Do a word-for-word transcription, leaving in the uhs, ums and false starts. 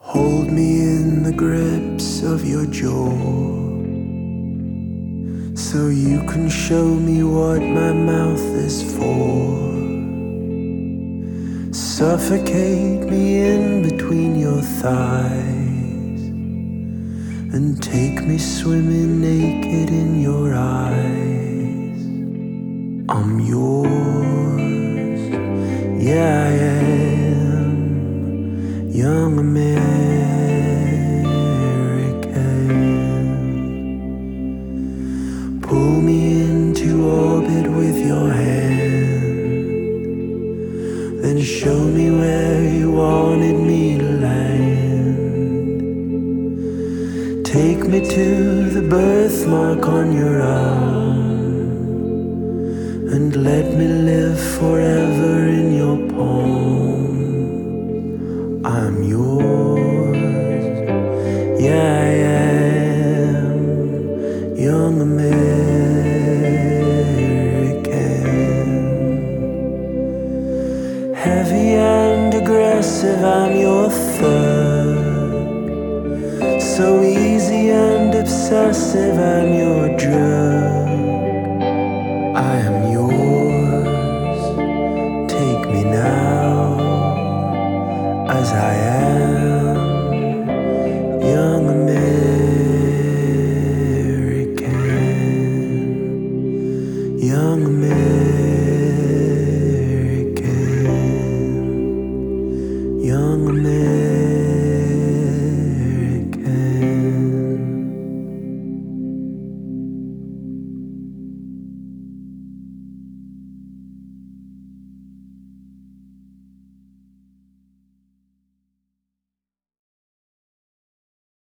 Hold me in the grips of your jaw, so you can show me what my mouth is for. Suffocate me in between your thighs and take me swimming naked in your eyes. I'm yours, yeah I am, young American. Pull me into orbit with your hand, then show me where you wanted me to land. Take me to the birthmark on your arm and let me live forever in your palm. I'm yours, yeah I am, young American. Heavy and aggressive, I'm your thug. So easy and obsessive, I'm your drug.